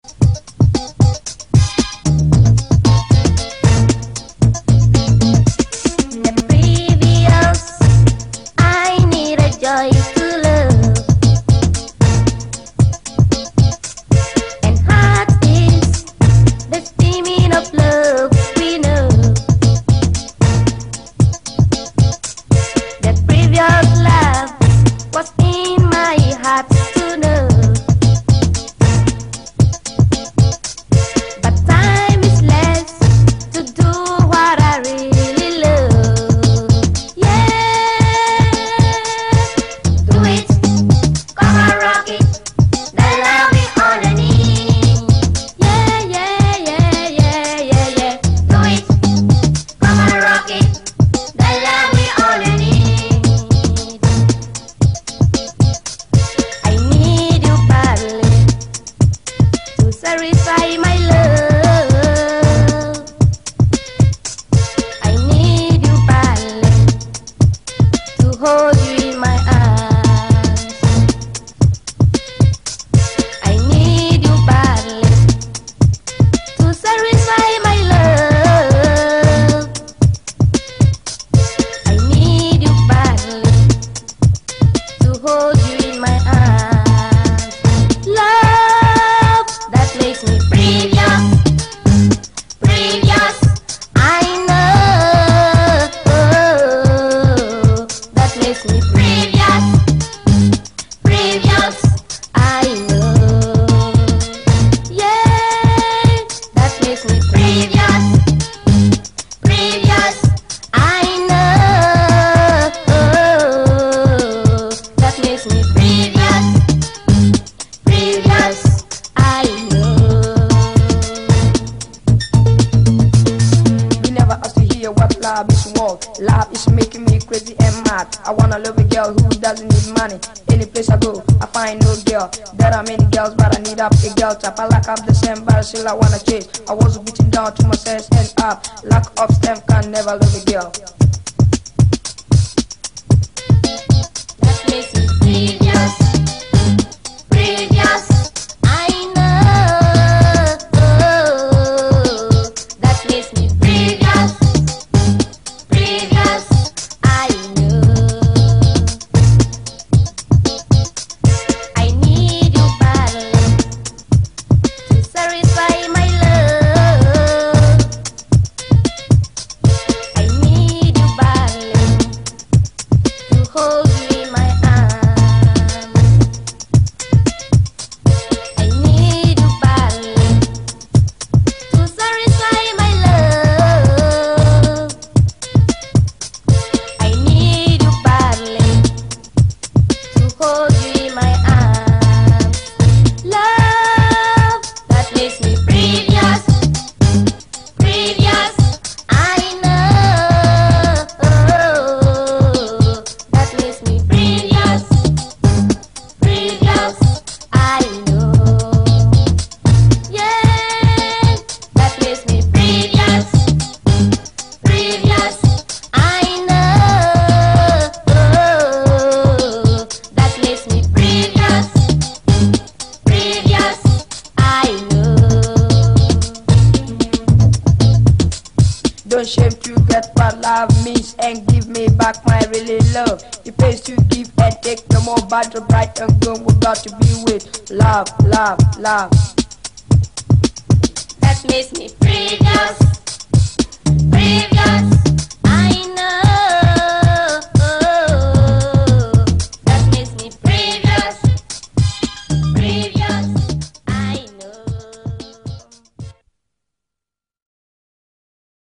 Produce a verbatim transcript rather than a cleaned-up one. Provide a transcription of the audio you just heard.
Love is world, love is making me crazy and mad. I wanna love a girl who doesn't need money. Any place I go, I find no girl. There are many girls, but I need up a girl type. I like I'm the same, but still I wanna change. I was beaten down to my sense and up. Lack of strength can never love a girl. That makes me previous, previous. I know that makes me previous, previous. I know I need you badly to satisfy my love. I need you badly to hold you in my arms. I need you badly to satisfy my love. I need you badly to hold you in my arms. Love that makes me previous, previous. I know that makes me previous, previous. I know, yeah, that makes me previous, previous. I know that makes me previous, previous. I know. Don't shame to get what love means and give me back my really love. It pays to give and take, no more battle bright and gun. We got to be with love, love, love. That makes me previous,